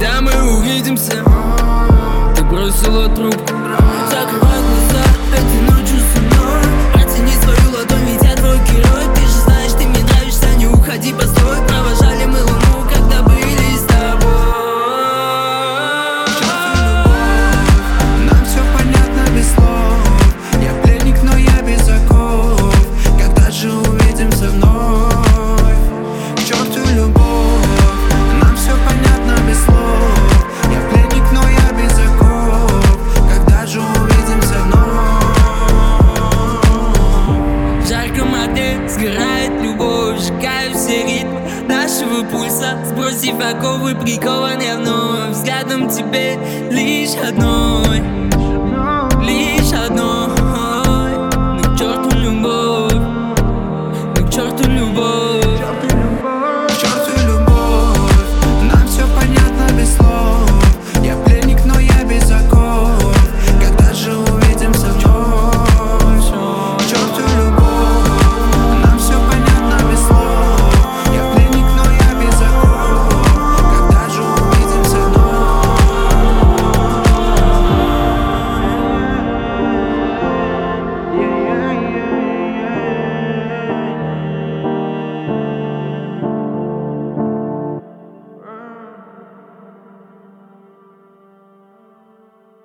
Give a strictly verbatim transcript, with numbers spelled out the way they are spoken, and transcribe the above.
когда мы увидимся. Ты бросила трубку. Закрывай глаза этой ночью со мной. Протяни свою ладонь, ведь я твой герой. Ты же знаешь, ты мне нравишься, не уходи, постой. Провожали мы луну, когда были с тобой. Нам все понятно без слов. Я пленник, но я без оков. Когда же увидимся вновь? К черту любовь. Нам все понятно без слов. Я пленник, но я без оков. Когда же увидимся вновь? В жарком огне сгорает любовь, сжигаю все ритмы нашего пульса. Сбросив оковы, прикован я вновь взглядом тебе лишь одной.